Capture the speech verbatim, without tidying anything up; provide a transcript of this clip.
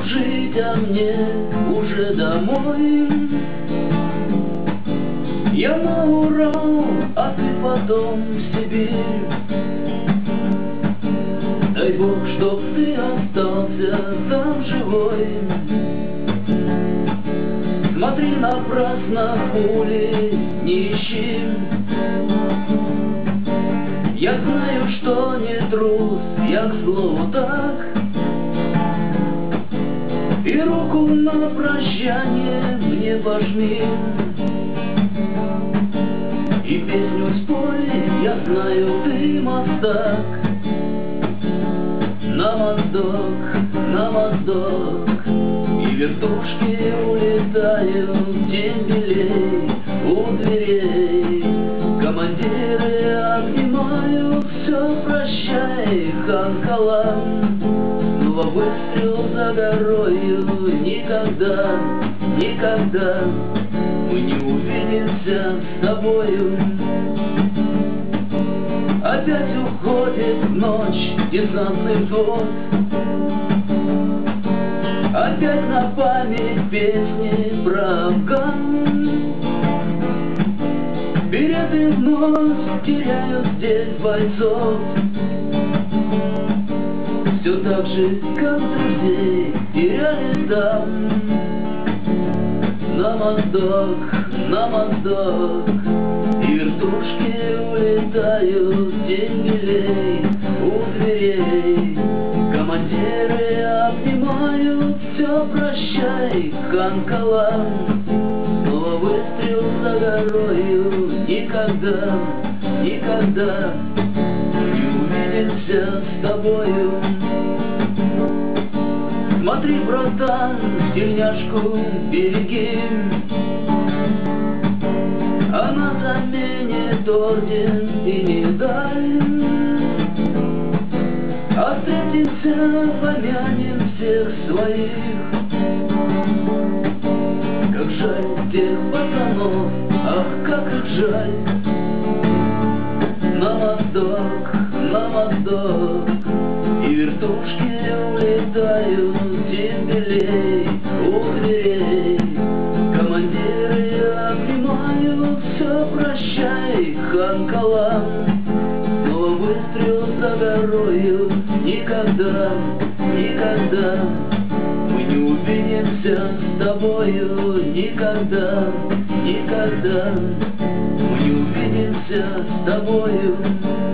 жить, а мне уже домой. Я на Урал, а ты потом в Сибирь. Дай Бог, чтоб ты остался там живой. Смотри, напрасно пули не ищи. Я знаю, что не трус, я к слову так. И руку на прощание мне пожми. И песню спой, я знаю, ты мастак. На моздок, на моздок. И вертушки улетают дембелей у дверей. Командиры обнимают, все прощай, Хан-Калам. Снова выстрел за горою, никогда, никогда мы не увидимся с тобою. Опять уходит в ночь десантный взвод. Опять на память песни про Афган. Береты вновь теряют здесь бойцов. Все так же, как друзей теряли там. На моздок, на моздок. И вертушки улетают дембелей у дверей. Командиры обнимают, все прощай, Хан-Калам. Снова выстрел за горою, никогда, никогда не увидимся с тобою. Смотри, братан, тельняшку береги. Она заменит орден и медаль. А встретимся, помянем всех своих. Как жаль тех пацанов, ах, как их жаль. На моздок, на моздок. И вертушки улетают дембелей у дверей. Командиры обнимают, все прощай, Хан-Калам. Снова выстрел за горою, никогда, никогда мы не увидимся с тобою. Никогда, никогда мы не увидимся с тобою.